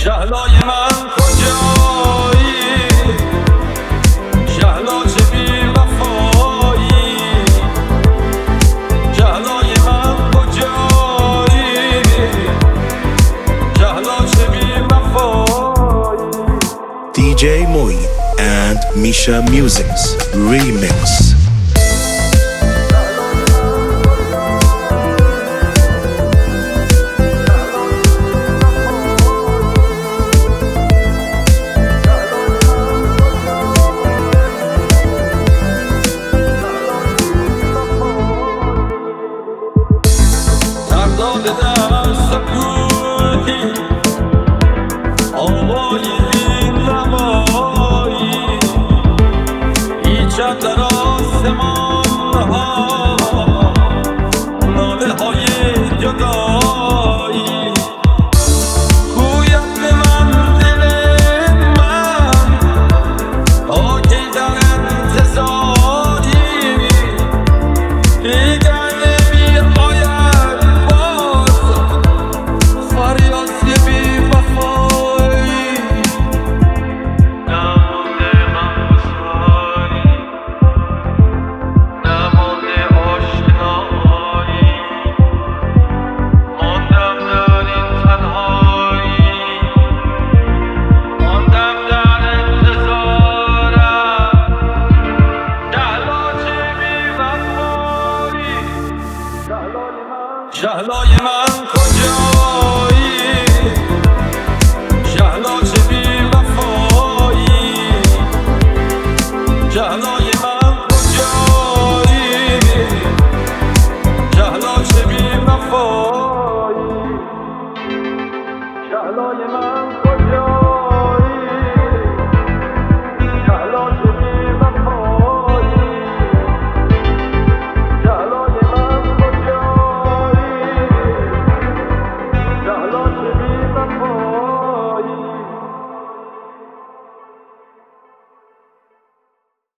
شهلای من کجایی؟ شهلا چه بی وفایی؟ شهلای من کجایی؟ شهلا چه بی وفایی؟ DJ Moi and Misha Music's Remix. داده در سکوتی آوای این نوایی ایچن در آسمان ها ناله های جدایی گوید به من دل من تا کی در انتظاری دیگر شهلای من کجا؟